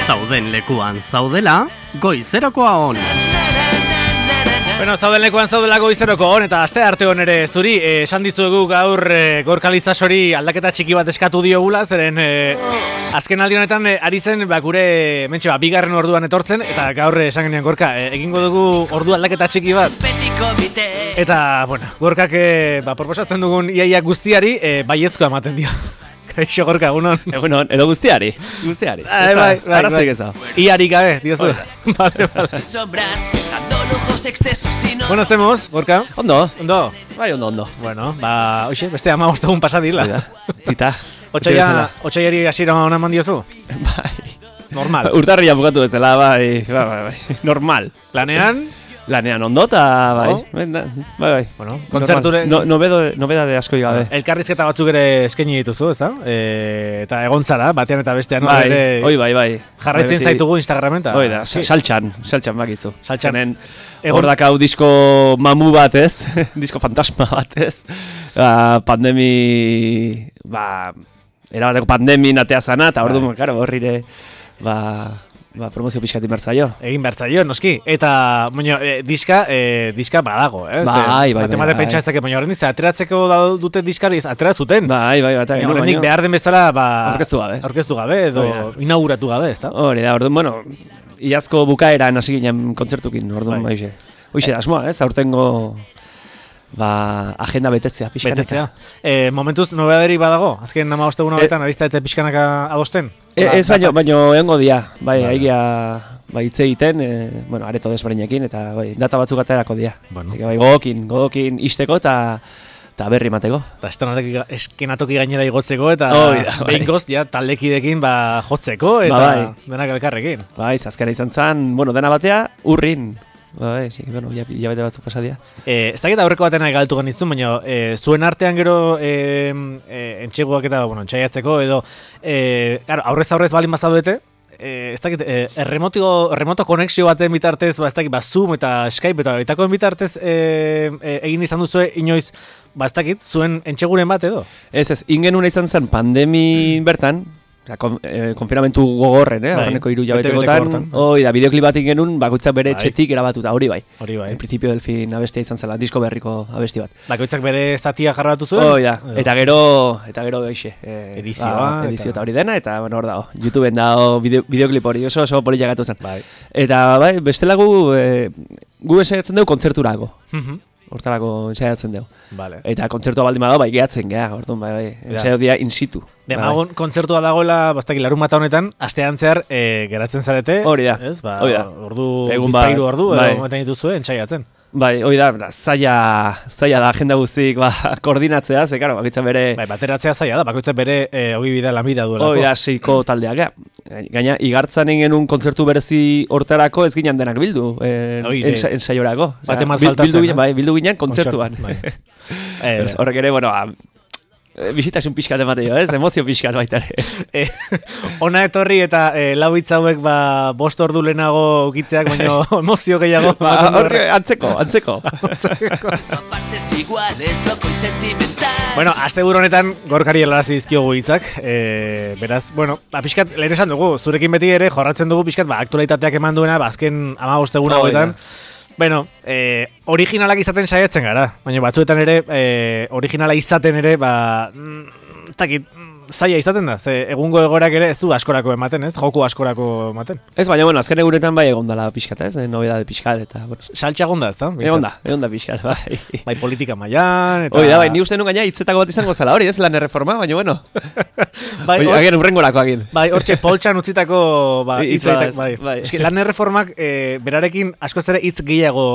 Zauden lekuan zaudela, goizerakoa on. Bueno, zauden lekuan zaudela goizeroko on, eta aste arte hon ere zuri, esan dizuegu gaur Gorka Lizasori aldaketa txiki bat eskatu diogula, zeren azken aldi honetan ari zen gure mentxe bigarren orduan etortzen, eta gaur esan genean Gorka, egingo dugu ordu aldaketa txiki bat. Eta, bueno, Gorkak proposatzen dugun iaia guztiari baiezko ematen dio. Kaixo Gorka, egunon. Egunon, edo guztiari. Bai. Iari gabe, diozu. Vale. Bueno, hacemos, Gorka. Ondo. Bai, ondo. Bueno, oixe, beste 15 egun pasa dira. Tita. Otsaiari hasiera ona eman diozu? Bai. Normal. Urtarria bukatu bezala, bai. Normal. Lanean ondo eta bai. Bai. Bueno, kontzerture nobedade asko gabe. Elkarrizketa batzuk ere eskaini dituzu, ezta? Eta egontzara, batean eta bestean bai. Bai. Jarraitzen zaitugu Instagramen ta. Hoi da, saltxan bakizu. Saltxanen hor dakau disko mamu bat, ez? Disko fantasma bat, ez? Erabateko pandemin atea zana, eta orduan, claro, horrire promozio pixkat inbertzaio. Egin bertzaio, noski. Eta, diska badago, eh? Bai. Batemate pentsa ezake, horren dizte, ateratzeko dute diskari, atera zuten. Bai. Horrendik behar den bezala, orkestu gabe, edo inauguratu gabe, ezta? Hori da, orduan, iazko bukaeran hasi ginen kontzertukin, orduan, baixe. Hoixe, asmoa, ez? Aurtengo agenda betetzea, pixkanaka. Momentuz, nobedaderik badago? Azken 15 egun horretan, arizta eta pixkanaka adosten? Ez baino egongo dia, bai, haigia hitz egiten, areto desberdinekin, eta data batzuk aterako dia. Bai, gogokin isteko eta berri mateko. Eta eskenatoki gainera igotzeko, eta behin goz, taldekidekin jotzeko, eta denak elkarrekin. Bai, azkara izan zen, dena batea, urrin. Jabete batzuk pasadia. Ez dakit aurreko baten galtu ganizun, baina zuen artean gero entxeguak eta entxaiatzeko edo aurrez balin bazaduete, ez dakit remoto konexio baten bitartez, ez dakit Zoom eta Skype eta itakoen bitartez egin izan duzue inoiz, ez dakit zuen entxeguren bat edo? Ez, ingenuna izan zen pandemi bertan, konfinamentu gogorren, horreneko 3 hilabetekotan. Da, bideoklip bat ingenun, bakoitzak bere etxetik erabatuta, hori bai. En principio del fin abestia izan zela, disko berriko abesti bat. Bakoitzak bere zatia jarratu zuen? Da, eta gero eixe. Edizioa. Edizio eta hori dena, eta hor dago. YouTubeen dago bideoklip hori, oso politxak gatu zen. Eta, bestela gu esaiatzen dugu kontzerturako. Hortarako ensaiatzen dugu. Eta kontzertua baldin badago, gehatzen geha, orduan, ensaio dia in situ. Demagun, kontzertua dagoela, bastak larun bata honetan, astean zehar geratzen zarete. Hori da. Ordu, bizpairu ordu, edo maten dituzue, ensaiatzen. Bai, hori da, zaila da agenda guztik koordinatzea, ze, karo, bakoitzak bere... bateratzea zaila da, bakoitzak bere hori bida lanbida duelako. Hori da, 6 taldeak, gaina, igartzan ingen un kontzertu berezi hortarako ez ginen denak bildu, ensaiorako. Bate mazaltazen, bildu ginen kontzertuan. Horrek ere, bisitasun pixkat emateo, emozio pixkat baita ere. Ona etorri eta lau hitz hauek 5 ordu lehenago ukitzeak, baina emozio gehiago. Antzeko. Bueno, asteburu honetan Gorkari helarazi dizkiogu hitzak, beraz, pixkat, lehen esan dugu, zurekin beti ere jorratzen dugu pixkat, aktualitateak eman duena, azken 15 egun hauetan. Originalak izaten saiatzen gara, baina batzuetan ere, originala izaten ere, zaila izaten da, egungo egorak ere ez du askorako ematen, ez? Joku askorako ematen. Ez, baina, azken egunetan egon dala pixkat, ez? Nobedade pixkat, eta... Saltxa egonda, ez da? Egonda pixkat, bai. Bai politika mailan, eta... Hoi da, ni uste nun gaina hitzetako bat izango zala hori, ez? Lan erreforma, baina, agen urrengorako agin. Bai, hortxe, poltsan utzitako hitzetak, bai. Lan erreformak berarekin askoz ere hitz gehiago...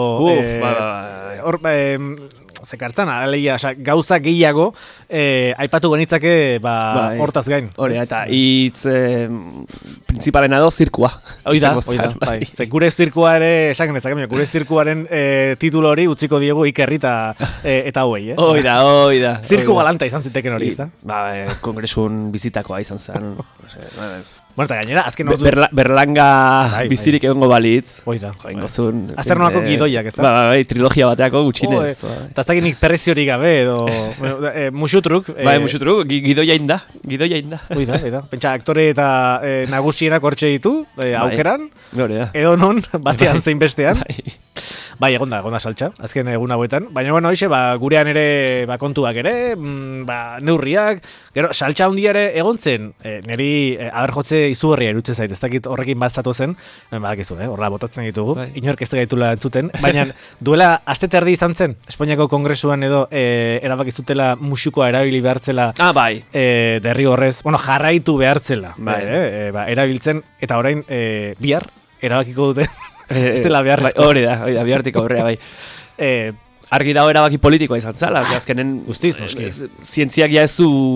Zekartzan, gauza gehiago aipatu genitzake hortaz gain. Hori, eta hitz principalena do zirkua. Hoi da, bai. Gure zirkua ere, esan genezak, gure zirkuaren titulo hori utziko diegu Ikerri eta hauei, Hoi da. Zirku galanta izan ziteken hori, ez da? Kongresun bizitakoa izan zen. Bueno, eta gainera, azken ordu... Berlanga bizirik egongo balitz. Oida. Joingozun. Azternolako gidoiak, ez da? Bai, trilogia bateako gutxinez. Eta ez dakit nik preziorik gabe, edo... Musutruk. Bai, musutruk, gidoia inda. Oida. Pentsa, aktore eta nagusienak hortxe ditu, aukeran. Edo non, batean zein bestean. Bai, egonda saltza, azken egun hauetan. Baina, bueno, hoxe, gurean ere kontuak ere, neurriak, gero, saltza handia ere egontzen, niri aberjotze izugarria erutzen zait, ez dakit horrekin bat zatu zen, badakizu, horrela botatzen ditugu, inork ez da gaitula entzuten, baina duela aste terdi izan zen, Espainiako Kongresuan edo erabakizutela musukoa erabili behartzela, derri horrez, jarraitu behartzela, erabiltzen, eta orain bihar erabakiko dute. Ez dela beharrezko. Hori da, bihartik aurrea, bai. Argi dago erabaki politikoa izan zala, azkenen guztiz, noski. Zientziak ja ez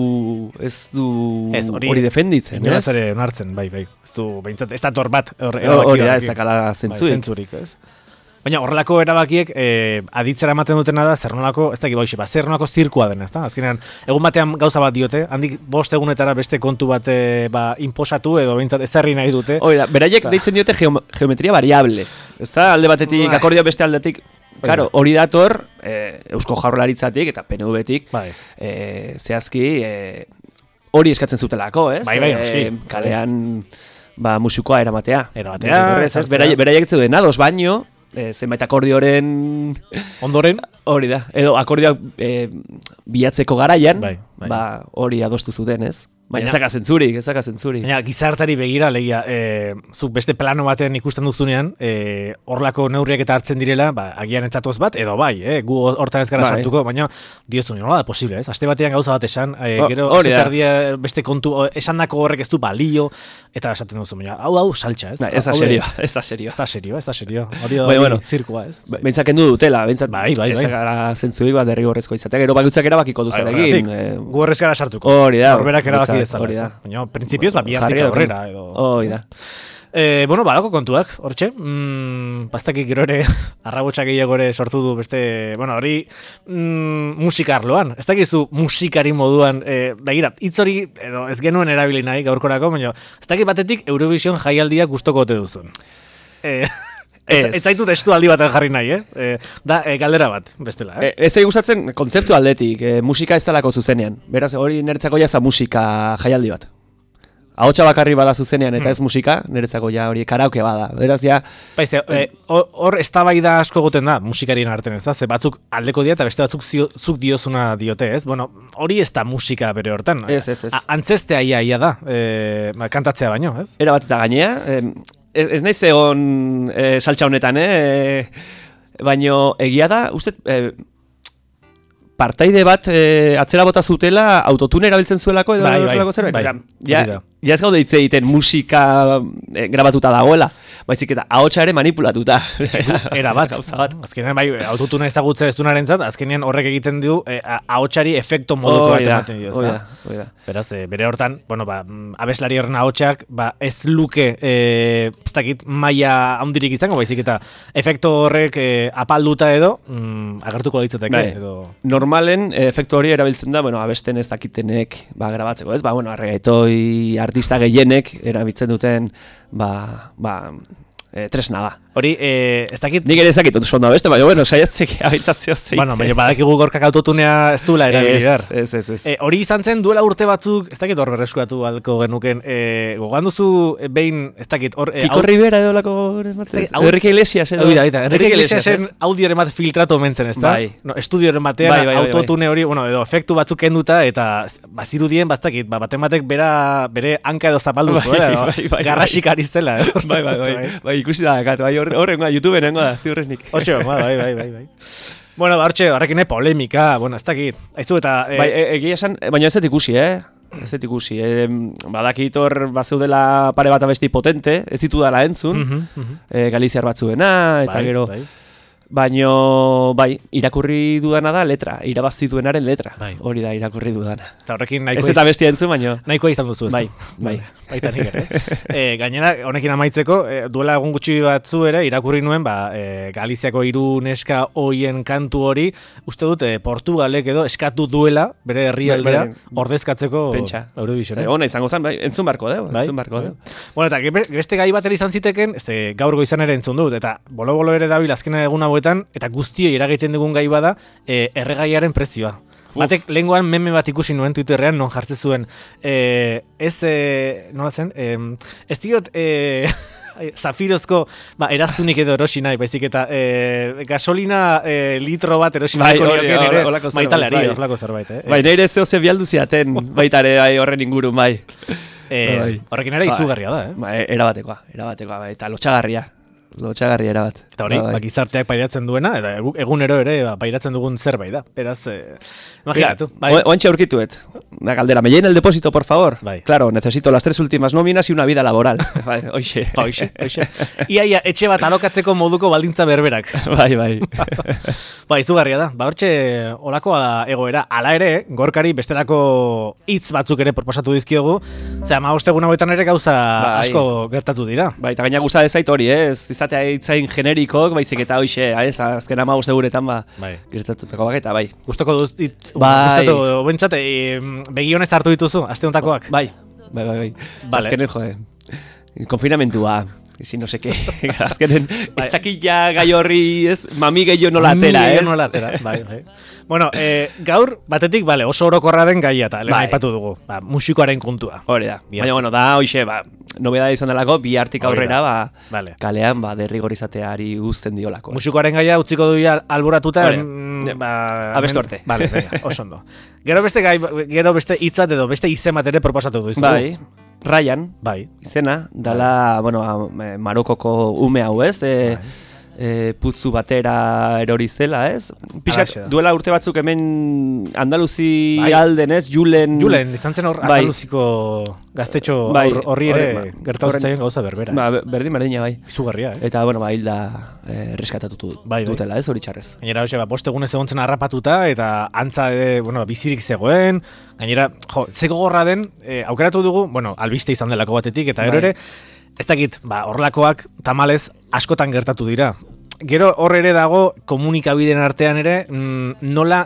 du hori defenditzen, ez? Inolaz ere onartzen, bai. Ez du, behintzat, ez da tor bat erabaki. Hori da, ez dakala zentzurik. Ez? Baina horrelako erabakiek aditzera ematen dutena da, zer nolako, ez dakit boixe, zer nolako zirkua den, ez da? Azkenean, egun batean gauza bat diote, handik 5 egunetara beste kontu bat inposatu edo behintzat ezarri nahi dute. Hori da, beraiek deitzen diote geometria variable. Ez da, alde batetik, akordio beste aldetik, claro, hori dator, Eusko Jaurlaritzatik eta PNV-tik, zehazki, hori eskatzen zutelako, ez? Bai, noski. Kalean, musikoa eramatea. Beraiek zeuden ados baino, zenbait akordioren ondoren hori da, edo akordioak bilatzeko garaian, hori adostu zuten, ez? Baina ez zaka zentzurik. Baina gizartari begira, legia, zuk beste plano baten ikusten duzunean, horlako neurriak eta hartzen direla, agian entzatoz bat, edo bai, gu hortan ez gara sartuko, baina diozu, nola da posible, ez? Aste batean gauza bat esan, gero zetardia beste kontu, esandako horrek ez du balio, eta esaten duzu, baina hau saltza, ez? Ez da serio. Hori zirkua, ez? Bentzak endu dutela, bentzak ez gara zentzuik bat derrigorrezko izatea, gero bakutzak erabakiko duzarekin. Gu horrez gara sartuko. Hori da. Baina, prinsipioz, bihartik aurrera. Hori da. Bueno, balako kontuak, hortxe. Pastakik gero ere, arrabotxak gehiago ere sortu du beste, bueno, hori musika arloan. Ez dakizu musikari moduan, begirat, hitz hori ez genuen erabili nahi gaurkorako, baina ez dakit batetik Eurovision jaialdiak gustoko ote duzun. Ez zaitu testu aldi baten jarri nahi, da galdera bat, bestela. Ez zai gustatzen kontzeptu aldetik, musika ez talako zuzenean. Beraz, hori niretzako ja musika jaialdi bat. Ahotsa bakarri bada zuzenean eta ez musika, niretzako ja hori karaoke bada. Beraz, ja... Hor eztabaida asko egoten da musikarien artean, ez da? Ze batzuk aldeko dira eta beste batzuk zuk diozuna diote, ez? Bueno, hori ez da musika bere hortan. Ez. Antzestea ia da, kantatzea baino, ez? Era bat eta gainea... Ez naiz egon saltza honetan, baino egia da, uste, partaide bat atzera bota zutela autotune erabiltzen zuelako edo zerbait. Ja ez gaude hitz egiten musika grabatuta dagoela, baizik eta ahotsa ere manipulatuta. Era bat. Azkenean bai, autotune ezagutze ez dunarentzat, azkenean horrek egiten du ahotsari efekto moduko bat ematen dio, ezta? Beraz, bere hortan, bueno, abeslari horren ahotsak, ez luke, ez dakit, maila handirik izango, baizik eta efekto horrek apalduta edo, agertuko ditzateke. Normalen, efektu hori erabiltzen da, bueno, abesten ez dakitenek grabatzeko, ez? Bueno, arregaitoi artista gehienek erabiltzen duten, tresna da. Hori, ez dakit... Nik ere ez dakit ondo beste, baina, bueno, saiatzek abitzatzeo zeik. Bueno, baina badakigu gorkak autotunea ez duela erabili behar. Ez. Hori izan zen duela urte batzuk, ez dakit hor berreskuratu balko genuken, gogoan duzu behin, ez dakit hor... Kiko Rivera edo lako... Enrique Iglesias edo... Enrique Iglesiasen audioren bat filtratu omentzen, ez da? Estudioren batean autotune hori, bueno, edo efektu batzuk kenduta, eta bazirudien, bastakit, baten batek bere hanka edo zapaldu zuela, edo garrasik ari zela. Bai, ikusi da, horrengoa, YouTube nengoa da, ziurrenik. Hortxe, bai. Bueno, hortxe, horrekin polemika, bueno, ez dakit. Aizu eta... Egia esan, baina ez dut ikusi, Ez dut ikusi. Badakit hor bazeudela pare bat abesti potente, ez ditu dala entzun, Galiziar batzuena, eta gero... Baino, bai, irakurri dudana da letra, irabazi duenaren letra. Hori da irakurri dudana. Eta horrekin nahikoa... Ez eta bestia entzu, baino... Nahikoa izan duzu, ez bai, bai. Baita nik ere. Gainera, honekin amaitzeko, duela egun gutxi batzu ere, irakurri nuen, Galiziako 3 neska hoien kantu hori, uste dut, Portugalek edo eskatu duela, bere herrialdea, ordezkatzeko Eurovision. Ona izango zen, bai, entzun barko deu. Bueno, eta beste gai bat ere izan ziteken, gaur goizan ere entzun dut, eta bolo-bolo ere dabil azkena egun hauetan, eta guztioi eragiten dugun gai bada, erregaiaren prezioa. Batek lehengoan meme bat ikusi nuen Twitterrean, non jartzen zuen, nola zen, ez diot... zafirozko eraztunik edo erosi nahi, baizik eta gasolina litro bat erosi nahi ere maitalari, horlako zerbait. Bai, nire zehose bialdu ziaten baitare horren ingurun, bai. Horrekin ere izugarria da, erabatekoa, bai, eta lotxagarria erabat. Eta hori, gizarteak pairatzen duena, eta egunero ere pairatzen dugun zerbait da. Beraz, imaginatu. Oantxe aurkituet. Da galdera, ¿me llena el depósito, por favor? Claro, necesito las 3 últimas nóminas y una vida laboral. Oixe. Ia, etxe bat alokatzeko moduko baldintza berberak. Bai. Izugarria da. Hortxe, olakoa egoera. Hala ere, Gorkari bestelako hitz batzuk ere proposatu dizkiogu. Zera, 15 egun hauetan ere gauza asko gertatu dira. Bai, eta gaina gusta dezait hori, ez? Izatea hitzain generikok, baizik eta hoxe, azken 15 egunetan gertatutako baketa, bai. Gustoko gustatu bentsat, begionez hartu dituzu, aste honetakoak? Bai. Azkenen, konfinamentua, si no seke, azkenen, ezakila gai horri, mami gehiago nola atera, bai. Bueno, gaur, batetik, oso orokorra den gaia eta lehen aipatu dugu, musikoaren kontua. Hori da, baina, da, hoxe, nobeda izan delako, bi hartik aurrera, kalean, derrigorizateari guzten diolako. Musikoaren gaia utziko duia alboratuta, abestu arte. Vale, oso ondo. Gero beste hitzat edo beste izen bat ere proposatu duzu. Bai, Ryan, izena, dala, Marokoko ume hau ez, putzu batera erori zela, ez? Piskat, duela urte batzuk hemen Andaluzi alden, ez? Julen, izan zen hor Andaluziko gaztetxo horri ere gertatzen gauza berbera. Berdina, bai. Izugarria, Eta, hilda reskatatutu dutela, ez? Hori txarrez. Gainera, bost egunez egontzen harrapatuta, eta antza, bizirik zegoen. Gainera, ze gogorra den, aukeratu dugu, albiste izan delako batetik, eta gero ere, ez dakit, horrelakoak tamalez askotan gertatu dira. Gero hor ere dago komunikabideen artean ere nola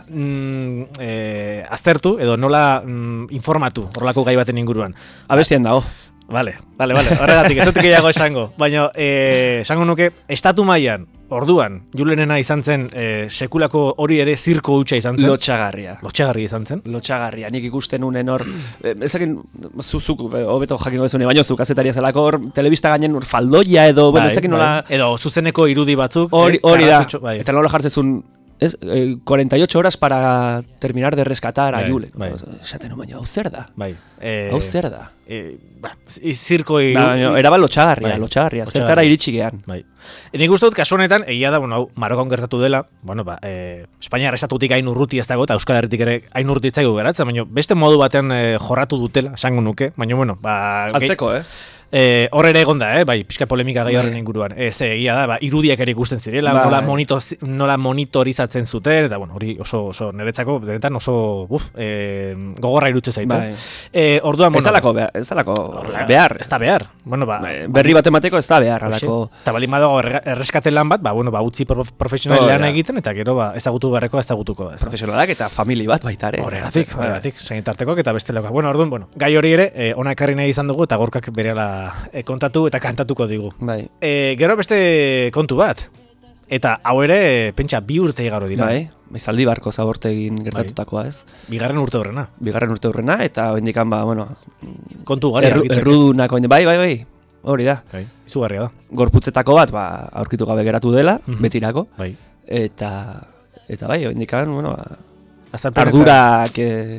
aztertu edo nola informatu horrelako gai baten inguruan. Abestian dago. Vale, horregatik, ez dut gehiago esango. Baina, esango nuke, estatu mailan, orduan, Julenena izan zen, sekulako hori ere zirko hutsa izan zen. Lotxagarria izan zen. Lotxagarria, nik ikusten unen hor, ezakin, zuzuk, hobeto jakingo dezune, baina zu kazetaria zelako hor, telebista gainen faldoia edo, ezakin nola... Edo zuzeneko irudi batzuk. Hori da, eta nola jartzezun, 48 horas para terminar de rescatar a Julen. Esaten, baina, hau zer da? Hau zer da? Zirko... Eraba lotxagarria, zertara iritsi gehan. Nik uste dut, kasu honetan, egia da, Marokon gertatu dela, Espainiar estatutik hain urruti ez dago, eta Euskal Herritik ere hain urruti ez dago geratzen, baina beste modu batean jorratu dutela, esango nuke, baina, Altzeko, hor ere egon da, pixka polemika gai horren inguruan. Egia da, irudiak ere ikusten zirela, nola monitorizatzen zuten, eta hori oso niretzako, denetan oso gogorra irutze zaitu. Orduan, ez alako behar. Ez da behar. Berri bat emateko ez da behar. Eta baldin badago erreskate lan bat, utzi profesional lan egiten, eta gero ezagutu beharrekoa ezagutuko da. Profesionalak eta famili bat baita ere. Horregatik, sanitartekok eta bestelakoak. Orduan, gai hori ere, ona ekarri nahi izan dugu, eta Gorkak berehala kontatu eta kantatuko digu. Gero beste kontu bat. Eta hau ere, pentsa, 2 urte igaro dira. Zaldi barko zabortegin gertatutakoa, ez? Bigarren urte horrena, eta hendikan, kontu gari errudunak, bai, hori da. Izugarria da. Gorputzetako bat, aurkitu gabe geratu dela, betirako. Eta bai, hendikan, ardurak...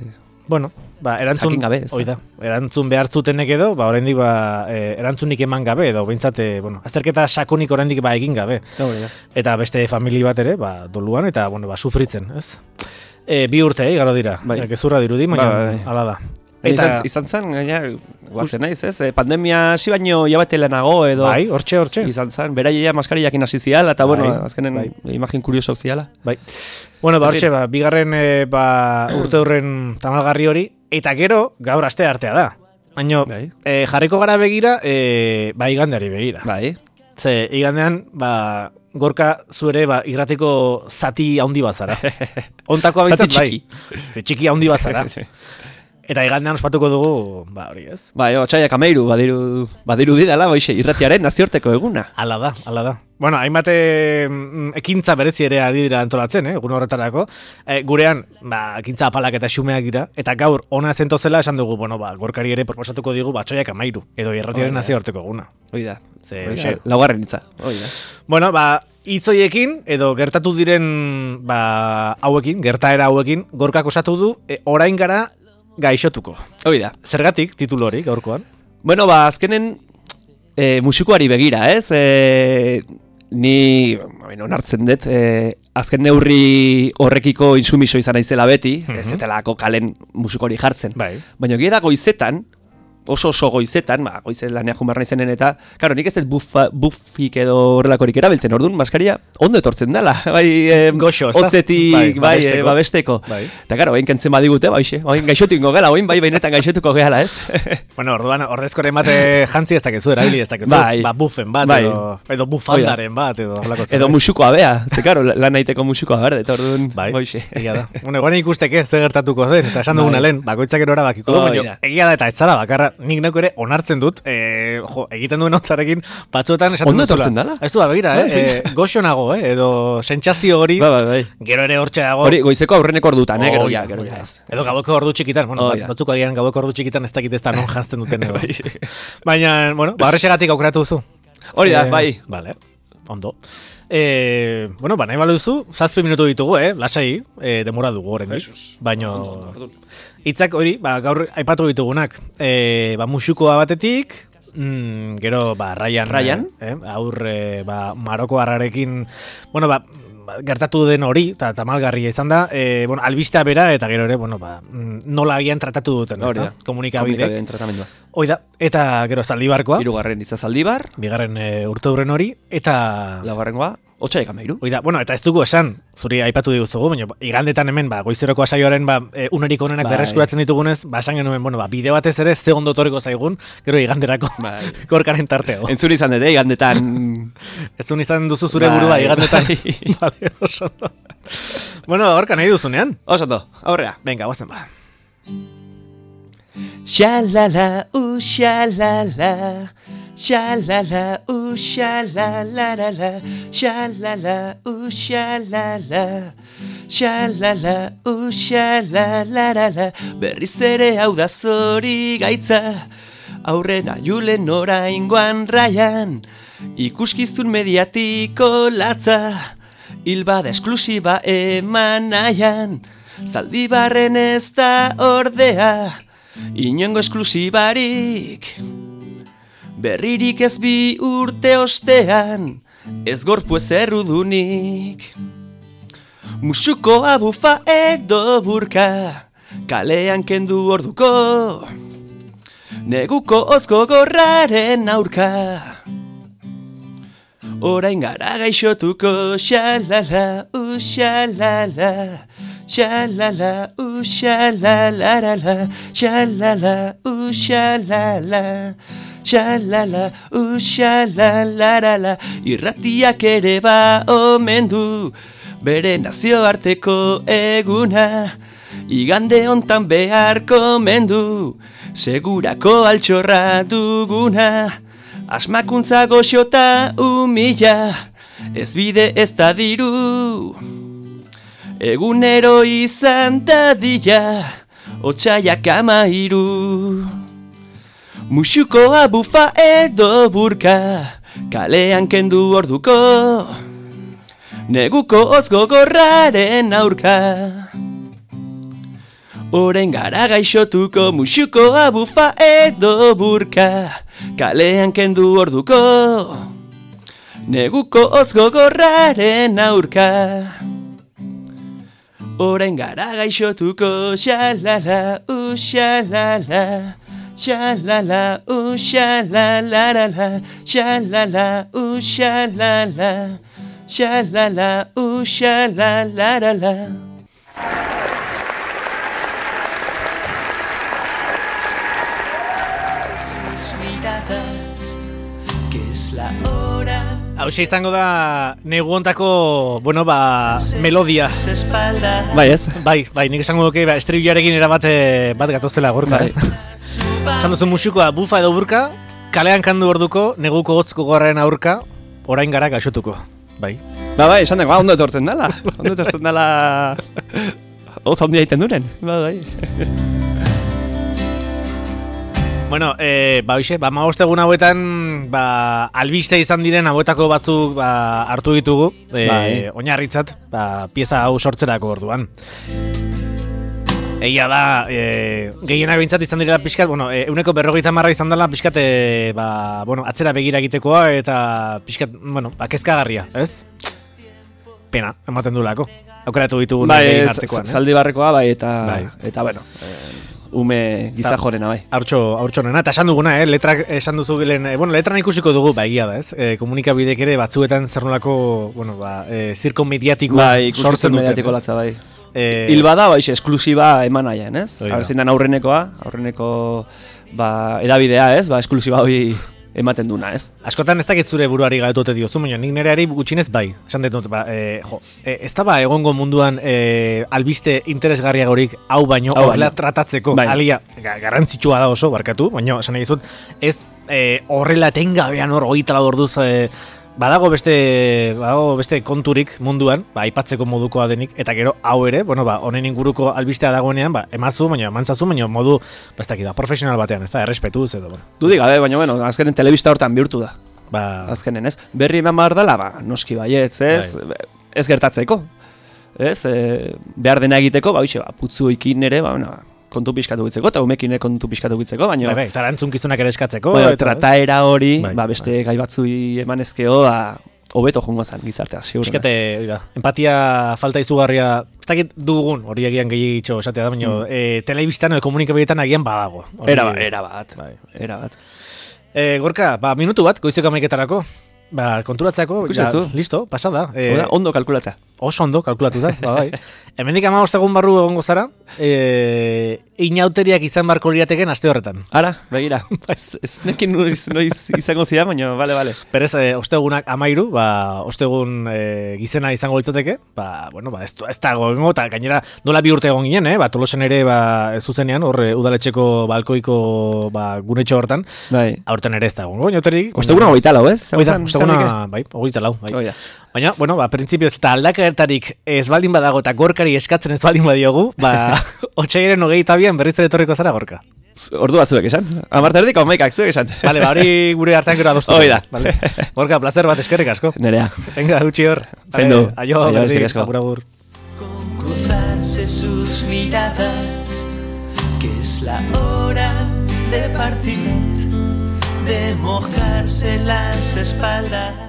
erantzun gabe, erantzun behar zutenek edo, oraindik erantzunik eman gabe edo behintzat, azterketa sakonik oraindik egin gabe. Eta beste famili bat ere, doluan eta sufritzen, ez? 2 urte, garo dira. Gezurra dirudi, baina hala da. Eta izan zen, guatzen naiz, ez? Pandemia hasi baino jabate lehenago edo... Bai, hortxe. Izan zen, beraia maskariakin hasi ziala, eta bueno, azkenen imagin kuriosok ziala. Bai. Bueno, hortxe, bigarren urte horren tamalgarri hori, eta gero gaur aste artea da. Baina, jarriko gara begira, igandeari begira. Bai. Ze, igandean, Gorka zuere irratiko zati haundi bazara. Ontako abintzat, bai. Txiki haundi bazara. Eta igandean ospatuko dugu, hori ez. Otsaiak 13, badiru didala, irratiaren nazioarteko eguna. Hala da. Bueno, hainbat ekintza berezi ere ari dira antolatzen, egun horretarako. Gurean, ekintza apalak eta xumeak dira. Eta gaur, ona zentozela esan dugu, Gorkari ere proposatuko digu, Otsaiak 13, edo irratiaren nazioarteko eguna. Hoi da. Laugarren hitza. Bueno, hitzoiekin, edo gertatu diren hauekin, gertaera hauekin, Gorkak osatu du, orain gara gaixotuko. Hoi da. Zergatik titulu hori gaurkoan? Bueno, azkenen musikoari begira, ez? Ni onartzen dut, azken neurri horrekiko insumiso izan naizela beti, ez etelako kalen musikori jartzen. Bai. Baina gira da goizetan, oso goizetan, goizen lanean jumarra izenen eta, karo, nik ez dut buffik edo horrelakorik erabiltzen, orduan, maskaria ondo etortzen dela, goxo, ez da? Otzetik, babesteko. Eta, karo, hain kentzen badigute, hain gaixotuko gela, benetan gaixotuko gela, ez? Bueno, orduan, ordezkoren bate jantzi ez dakizu, erabili ez dakizu, buffen bat, edo bufandaren bat, edo horrelako zen. Edo musukoa bea, ze, karo, lan naiteko musukoa berde, eta orduan, boixe. Egia da. Bueno, egoan ikusteke, ze gertatuko den, eta esan duguna lehen, bakoitzak erora bakiko du, baina, egia da, eta ez zara bakarra, nik neko ere onartzen dut, egiten duen hotzarekin, batzuetan esaten ondo etortzen dala. Ez du, begira, goxo nago, edo sentsazio hori, gero ere hortxe dago. Hori, goizeko aurreneko ordutan, gero ja ez. Edo gaueko ordu txikitan, batzuk agian gaueko ordu txikitan ez dakit ez da non jantzten duten. Baina, bueno, horrexegatik aukeratu duzu. Hori da, bai. Vale, ondo. Nahi baluzu, 7 minutu ditugu, lasai, demora dugu horrendik. Baina, hitzak hori, gaur aipatu ditugunak, musukoa batetik, gero, Ryan, Maroko harrarekin, gertatu den hori, eta tamalgarria izan da, albistea bera, eta gero ere, nola agian tratatu duten, ez da? Komunikabideen tratamendua. Oida, eta gero Zaldibarkoa. 3. hitza Zaldibar. 2. urteurren hori, eta... Laugarrengoa, Otsaiak 13. Oida, eta ez dugu esan, zuri aipatu diguzugu, baina igandetan hemen, goizeroko asaioaren, unerik onenak berreskuratzen ditugunez, esan genuen, bide batez ere, ze ondo torriko zaigun, gero iganderako Gorkaren tarteo. Entzun izan dut, igandetan... Entzun izan duzu zure burua, igandetan. Vale, oso ondo. Gorka nahi duzunean. Oso ondo, aurrea. Venga, guazen ba. Shalala, shalala, shalala, shalalalala, shalala, shalala, shalala, shalalalala. Berriz ere hau da zori gaitza, aurrena julen oraingoan Ryan, ikuskizun mediatiko latza, hilbada esklusiba eman nahian, Zaldibarren ez da ordea, inongo esklusibarik. Berririk ez 2 urte ostean, ez gorpu ez errudunik. Musukoa bufa edo burka, kalean kendu orduko, neguko ozko gorraren aurka. Orain gara gaixotuko, xalala, xalala, xalala, xalalarala, xalala, xalala, xalala, xalalarala. Irratiak ere omen du bere nazioarteko eguna, igande hontan beharko mendu, segurako altxorra duguna. Asmakuntza goxota umila, ez bide ez da diru, egunero izan dadila, Otsaiak 13. Musukoa bufa edo burka, kalean kendu orduko, neguko hotz gogorraren aurka. Orain gara gaixotuko, musukoa bufa edo burka, kalean kendu orduko, neguko hotz gogorraren aurka. orain gara gaixotuko, xalala, xalala, xalala, xalalarala, xalala, xalala, xalala, xalalarala. Hauxe izango da negu hontako, melodia. Bai, ez? Bai, nik esango duke estribilarekin erabat bat gatozela Gorka. Bai. Esan duzu musikoa bufa edo burka, kalean kandu orduko, neguko gotzko gorraren aurka, orain gara gaixotuko. Bai. Bai, esan dago, ondo etortzen dela. Ondo etortzen dela... Oza ondia egiten duren. Bai. Bueno, hoxe, maostegun hauetan, albiste izan diren hauetako batzuk hartu ditugu, oinarritzat, pieza hau sortzerako orduan. Egia da, gehienak behintzat izan direla pixkat, 90% izan dela pixkat, atzera begira egitekoa eta pixkat, kezkagarria, ez? Pena, ematen duelako. Aukeratu ditugu gehien artekoan. Zaldi barrekoa, eta ume gizajorena, bai. Haurtxonena, eta esan duguna, letrak esan duzu bilen, letran ikusiko dugu, egia da, ez? Komunikabidek ere batzuetan zer nolako, zirko mediatikoa sortzen dute. Mediatiko latza, bai. Hilbada, esklusiba eman nahian, ez? Abertzen den aurreneko edabidea, ez? Esklusiba hori ematen duna, ez? Askotan ez dakit zure buruari gaitote diozu, baina nik nereari gutxinez bai. Esan dut, ez da egongo munduan albiste interesgarriagorik hau baino horrela tratatzeko. Alia, garrantzitsua da oso, barkatu, baina esan nahi dizut, ez horrela etengabean hor 24 orduz badago beste konturik munduan, aipatzeko modukoa denik, eta gero hau ere, honen inguruko albistea dagoenean, emantzazu, baina modu, profesional batean, ez da, errespetuz edo. Dudik gabe, baina, azkenen telebista hortan bihurtu da. Azkenen, ez? Berri eman behar dela, noski baietz, ez? Ez gertatzeko. Ez? Behar dena egiteko, putzu ikin ere, kontu pixkatu gitzeko, eta umekin kontu pixkatu gitzeko, baina... Eta erantzunkizunak ere eskatzeko. Trataera hori, beste gai batzui emanezkeo, hobeto jungo zen gizartea, sigur. Piskate, empatia falta izugarria, ez dakit dugun, hori egian gehiagitxo esatea da, baina telebistan edo komunikabiletan agian badago. Era bat. Gorka, minutu bat, goizeko amaiketarako. Konturatzeako, listo, pasada. Ondo kalkulatza. Oso ondo kalkulatuta, bai. Hemendik 15 egun barru egongo zara, inauteriak izan barko lirateken aste horretan. Ara, begira. Ez nekin noiz izango zira, baina, bale. Perez, ostegunak 13, ostegun gizena izango litzateke, ez dago egongo, eta gainera dola 2 urte egon ginen, Tolosen ere zuzenean, horre udaletxeko balkoiko gunetxo hortan, aurten ere ez dago inauterik. Osteguna 24, ez? Osteguna, 24. Baina, printzipioz eta aldaketarik ez baldin badago eta Gorkari eskatzen ez baldin badiogu, otsailaren 22an berriz ere etorriko zara, Gorka. Ordu batzuek esan. 10:30 amaikak zuek esan. Vale, hori gure hartan gero adostu. Hoi da. Vale. Gorka, placer bat, eskerrik asko. Nerea. Venga, utzi hor. Zaindu. Aio, eskerrik asko. Agur. Con cruzarse sus miradas, que es la hora de partir, de mojarse las espaldas.